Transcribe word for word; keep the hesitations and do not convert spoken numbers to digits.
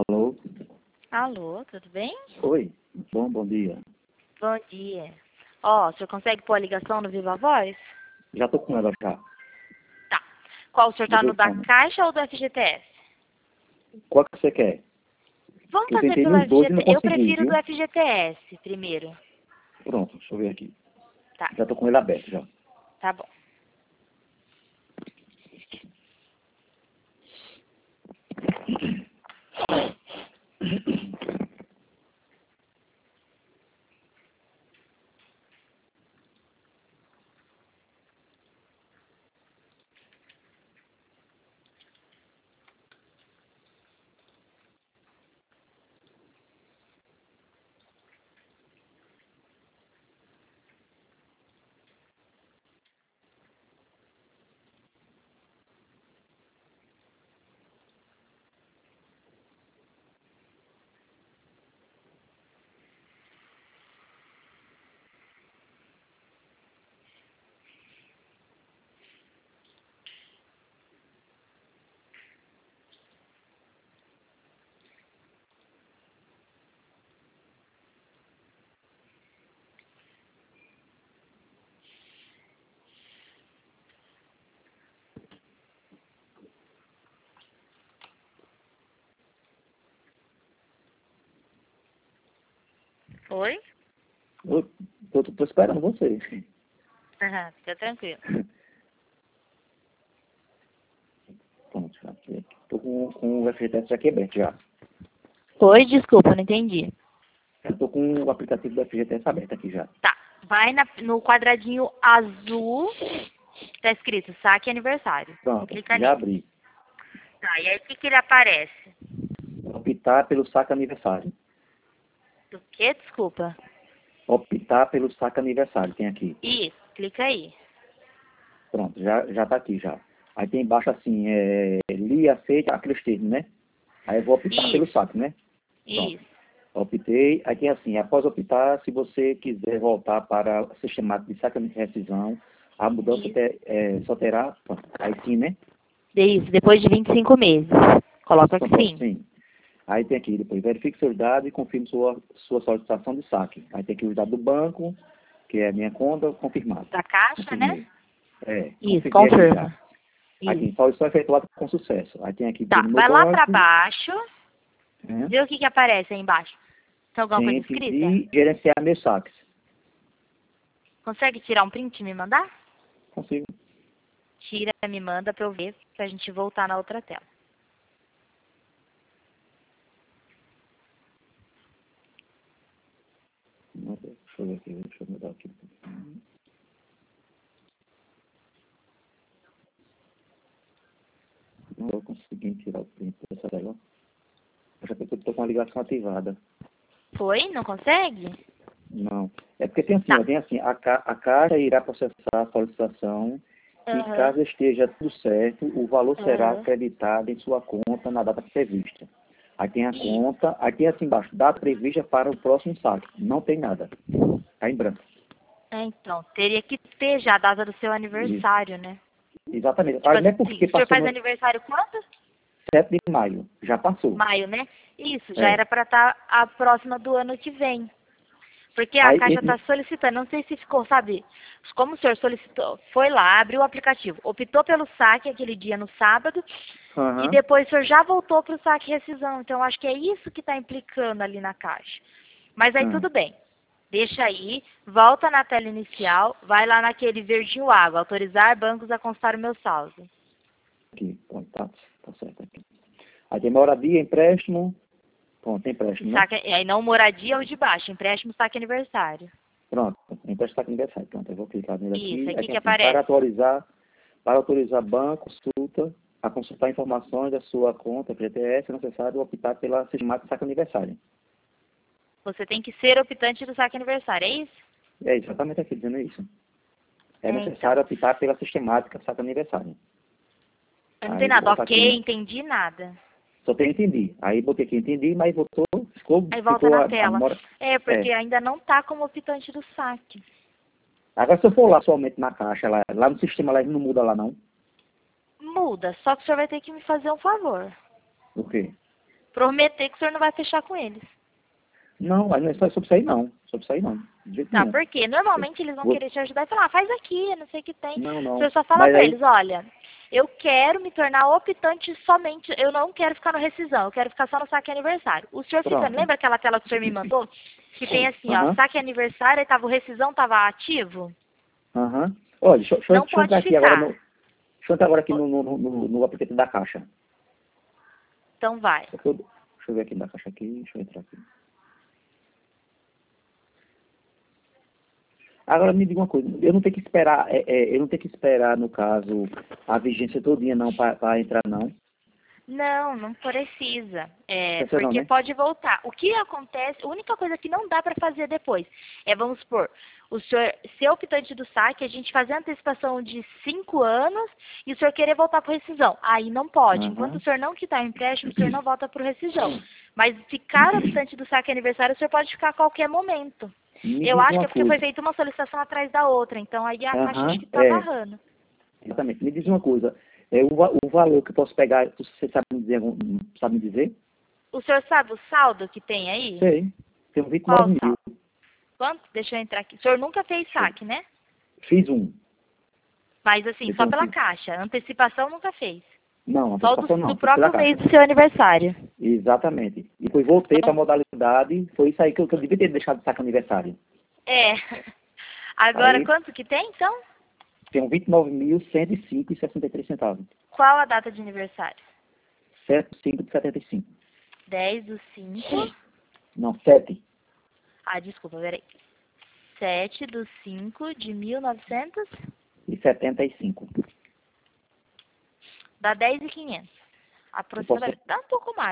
Alô? Alô, tudo bem? Oi, bom, bom dia. Bom dia. Ó, o senhor consegue pôr a ligação no Viva Voz? Já tô com ela já. Tá. Qual, o senhor tá no da Telefone. Caixa ou do F G T S? Qual que você quer? Vamos Eu fazer tentei pelo nos dois e não F G T S. Eu consegui, prefiro viu? do F G T S primeiro. Pronto, deixa eu ver aqui. Tá, Já tô com ele aberto já. tá bom. Oi? Eu tô, tô, tô esperando você. Aham, fica tranquilo. Pronto, já aqui. Tô com, com o F G T S aqui aberto já. Oi, desculpa, não entendi. Eu tô com o aplicativo do F G T S aberto aqui já. Tá, vai na- no quadradinho azul, tá escrito saque aniversário. Pronto, Clica já nele. abri. Tá, e aí o que que ele aparece? Optar pelo saque aniversário. Do que? Desculpa. Optar pelo saque aniversário, tem aqui. Isso, clica aí. Pronto, já, já tá aqui já. Aí tem embaixo assim, é, li, aceita aqueles termos, né? Aí eu vou optar Isso. pelo saque, né? Pronto. Isso. Optei. Aí tem assim, após optar, se você quiser voltar para o sistemático de saque de rescisão, a mudança Isso. te, é, só terá, pronto, aí sim, né? Isso, depois de vinte e cinco meses. Coloca que Então, pronto, sim. sim. Aí tem aqui, depois, verifique seus dados e confirme sua, sua solicitação de saque. Aí tem aqui os dados do banco, que é a minha conta, confirmado. Da caixa, Confirmei. né? É, Isso, confirmei aqui já. confirma. Aí tem Isso. solicitação efetuada com sucesso. Aí tem aqui Tá, no meu vai lá pra banco, baixo, né? vê o que que aparece aí embaixo. Tem alguma coisa Tem escrita? pedir gerenciar meus saques. Consegue tirar um print e me mandar? Consigo. Tira, me manda pra eu ver, pra gente voltar na outra tela. Deixa eu ver aqui, deixa eu mudar aqui. Não estou conseguindo tirar o print dessa tela. Eu já estou com a ligação ativada. Foi? Não consegue? Não. É porque tem assim, Tá. ó, tem assim, a, ca a Caixa irá processar a solicitação e Aham. caso esteja tudo certo, o valor será Aham. acreditado em sua conta na data prevista. Aí tem a Isso. conta, aí tem assim embaixo, data prevista para o próximo saque. Não tem nada. Está em branco. É, então, teria que ter já a data do seu aniversário, né? Exatamente. Tipo Aí não é assim, porque o senhor passou faz no aniversário quando? sete de maio. Já passou. Maio, né? Isso, já É. era pra estar a próxima do ano que vem. Porque a Aí, Caixa e- está solicitando, não sei se ficou, sabe? Como o senhor solicitou, foi lá, abriu o aplicativo, optou pelo saque aquele dia no sábado, e Aham. depois o senhor já voltou para o saque rescisão. Então, acho que é isso que está implicando ali na Caixa. Mas aí Ah, tudo bem. Deixa aí, volta na tela inicial, vai lá naquele verdinho água, autorizar bancos a constar o meu saldo. aqui, pronto, tá, tá certo aqui. Aí tem moradia, empréstimo, pronto, tem E empréstimo, né? saque, aí não moradia ou de baixo, empréstimo, saque aniversário. Pronto, empréstimo está aqui aniversário, pronto, eu vou clicar nele Isso, aqui, aí aqui tem que assim, para aparece. autorizar, para autorizar banco, consulta, a consultar informações da sua conta, F G T S, é necessário optar pela sistemática saque aniversário. Você tem que ser optante do saque aniversário, é isso? É exatamente aqui dizendo isso. É É, necessário então. optar pela sistemática saque aniversário. Eu não Aí tenho vou nada, botar ok, aqui, entendi nada. só tem entendi. Aí botei aqui entendi, mas voltou, ficou, Aí volta ficou na a, a tela. mora. É, porque É. ainda não tá como optante do saque. Agora se eu for lá somente na caixa, lá, lá no sistema lá ele não muda lá não. Muda, só que o senhor vai ter que me fazer um favor. O quê? Prometer que o senhor não vai fechar com eles. Não, mas não é só sobre isso aí não. Sobre isso aí não. De jeito Tá, nenhum. porque normalmente eles vão Vou- querer te ajudar e falar, ah, faz aqui, não sei o que tem. Não, O não. senhor só fala Mas pra aí- eles, olha, eu quero me tornar optante somente, eu não quero ficar no rescisão, eu quero ficar só no saque aniversário. O senhor ficando, Pronto. lembra aquela tela que o senhor me mandou? Que tem assim, ó, Aham. saque aniversário, e tava o rescisão, tava ativo? Aham. Olha, deixa, eu- deixa, eu- Não deixa eu pode entrar aqui ficar. agora no... Deixa eu entrar agora aqui no, no, no, no aplicativo da Caixa. Então vai. Deixa eu, deixa eu ver aqui da Caixa aqui, deixa eu entrar aqui. Agora me diga uma coisa, eu não tenho que esperar, é, é, eu não tenho que esperar, no caso, a vigência todinha não para entrar não. Não, não precisa. É, Precisa não, porque né? pode voltar. O que acontece, a única coisa que não dá para fazer depois é, vamos supor, o senhor ser optante do saque, a gente fazer a antecipação de cinco anos e o senhor querer voltar para rescisão. Aí não pode. Aham. Enquanto o senhor não quitar o empréstimo, o senhor não volta para rescisão. Mas ficar optante do saque aniversário, o senhor pode ficar a qualquer momento. Me Eu diz acho que uma é porque foi coisa. feita uma solicitação atrás da outra. Então aí a Caixa Aham, acho que está é. barrando. Exatamente. Me diz uma coisa, é, o, va- o valor que eu posso pegar, você sabe me dizer, algum- sabe me dizer? O senhor sabe o saldo que tem aí? Sei. Tem vinte e Qual nove o mil. saldo? Quanto? Deixa eu entrar aqui. O senhor nunca fez saque, né? Fiz um. Mas assim, Eu só tenho pela aqui. Caixa. Antecipação nunca fez. Não, Só do, antecipação não. do fiz pela próprio Caixa. mês do seu aniversário. Exatamente. E depois voltei Então, para a modalidade, foi isso aí que eu, que eu devia ter deixado de sacar aniversário. é. Agora, Aí quanto que tem, então? tem vinte e nove mil cento e cinco e sessenta e três centavos. Qual a data de aniversário? sete de cinco de setenta e cinco. dez do cinco. Não, sete. Ah, desculpa, peraí. sete do cinco de mil e novecentos. E setenta e cinco. Dá dez mil e quinhentos. Aproximadamente. Dá um pouco mais.